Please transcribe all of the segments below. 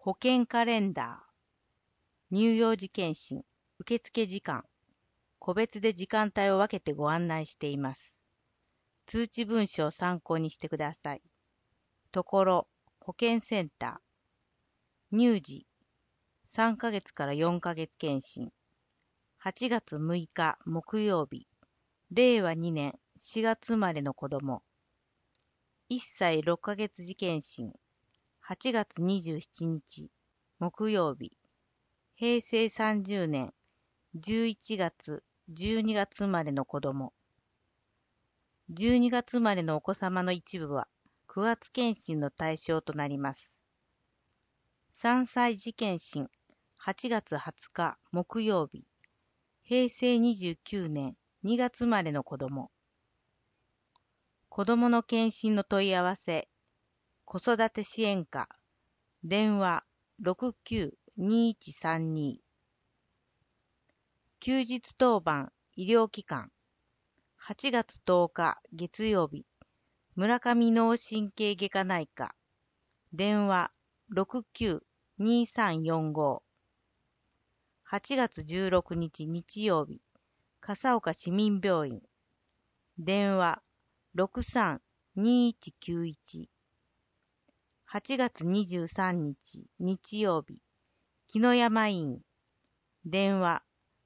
保険カレンダー、乳幼児検診、受付時間、個別で時間帯を分けてご案内しています。通知文書を参考にしてください。ところ、保健センター、乳児、3ヶ月から4ヶ月検診、8月6日木曜日、令和2年4月生まれの子供、1歳6ヶ月時検診、8月27日木曜日、平成30年11月、12月生まれの子供、12月生まれのお子様の一部は9月検診の対象となります。3歳児検診、8月20日木曜日、平成29年2月生まれの子供、子供の検診の問い合わせ、子育て支援課、電話69-2132、休日当番医療機関、8月10日月曜日、村上脳神経外科内科、電話69-2345、8月16日日曜日、笠岡市民病院、電話63-2191、8月23日日曜日、木の山院、電話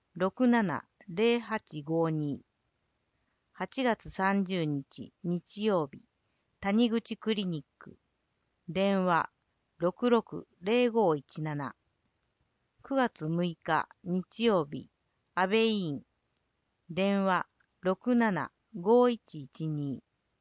67-0852、8月30日日曜日、谷口クリニック、電話66-0517、9月6日日曜日、安倍医院、電話67-5112、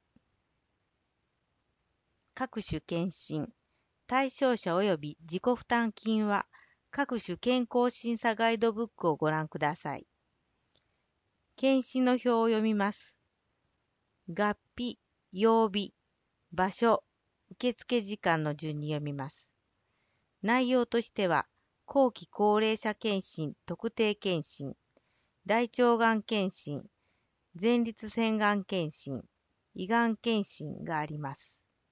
各種検診、対象者及び自己負担金は各種健康審査ガイドブックをご覧ください。検診の表を読みます。月日、曜日、場所、受付時間の順に読みます。内容としては、後期高齢者検診、特定検診、大腸がん検診、前立腺がん検診、胃がん検診があります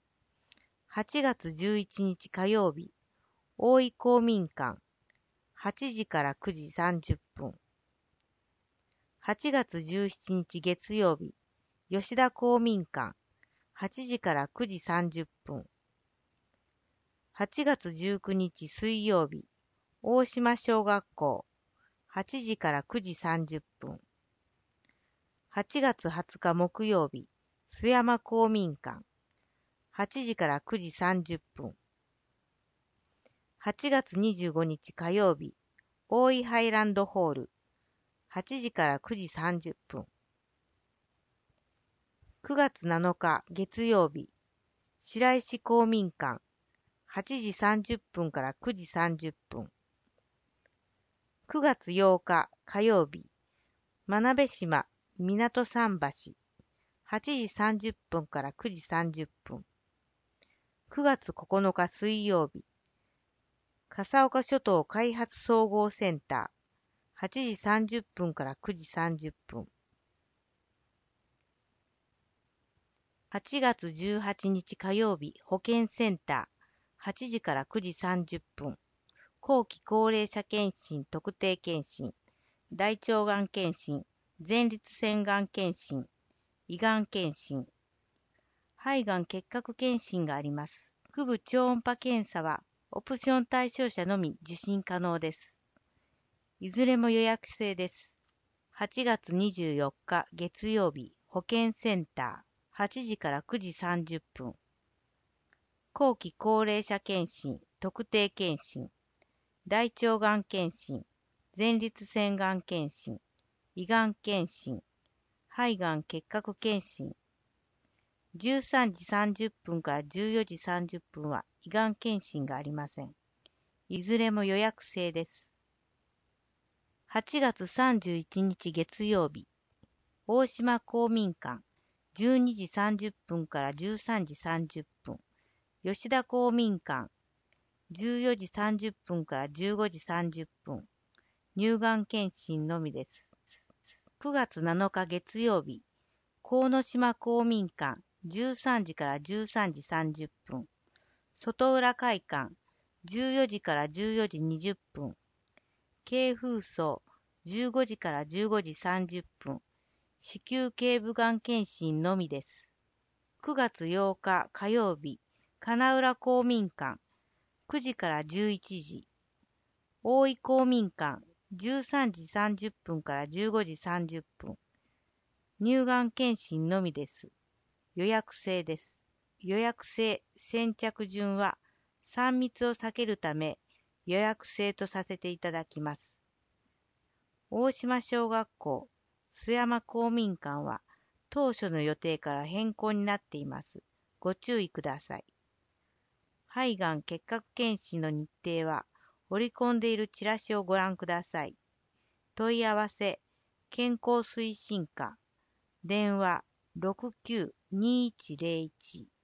。8月11日火曜日、大井公民館、8時から9時30分。8月17日月曜日、吉田公民館、8時から9時30分。8月19日水曜日、大島小学校、8時から9時30分。8月20日木曜日、須山公民館、8時から9時30分。8月25日火曜日、大井ハイランドホール、8時から9時30分。9月7日月曜日、白石公民館、8時30分から9時30分。9月8日火曜日、真鍋島港桟橋、8時30分から9時30分。9月9日水曜日、笠岡諸島開発総合センター、8時30分から9時30分。8月18日火曜日、保健センター、8時から9時30分。後期高齢者検診、特定検診、大腸がん検診、前立腺がん検診、胃がん検診、肺がん結核検診があります。腹部超音波検査は、オプション対象者のみ受診可能です。いずれも予約制です。8月24日月曜日、保健センター、8時から9時30分。後期高齢者検診、特定検診、大腸がん検診、前立腺がん検診、胃がん検診、肺がん結核検診。13時30分から14時30分は胃がん検診がありません。いずれも予約制です。8月31日月曜日、大島公民館、12時30分から13時30分。吉田公民館、14時30分から15時30分。乳がん検診のみです。9月7日月曜日、鴻島公民館、13時から13時30分。外浦会館、 14時から14時20分。軽風層、15時から15時30分。子宮頸部がん検診のみです。9月8日火曜日、金浦公民館、9時から11時。大井公民館、13時30分から15時30分。乳がん検診のみです。予約制です。予約制先着順は3密を避けるため予約制とさせていただきます。大島小学校須山公民館は当初の予定から変更になっています。ご注意ください。肺がん結核検診の日程は織り込んでいるチラシをご覧ください。問い合わせ健康推進課電話69-2101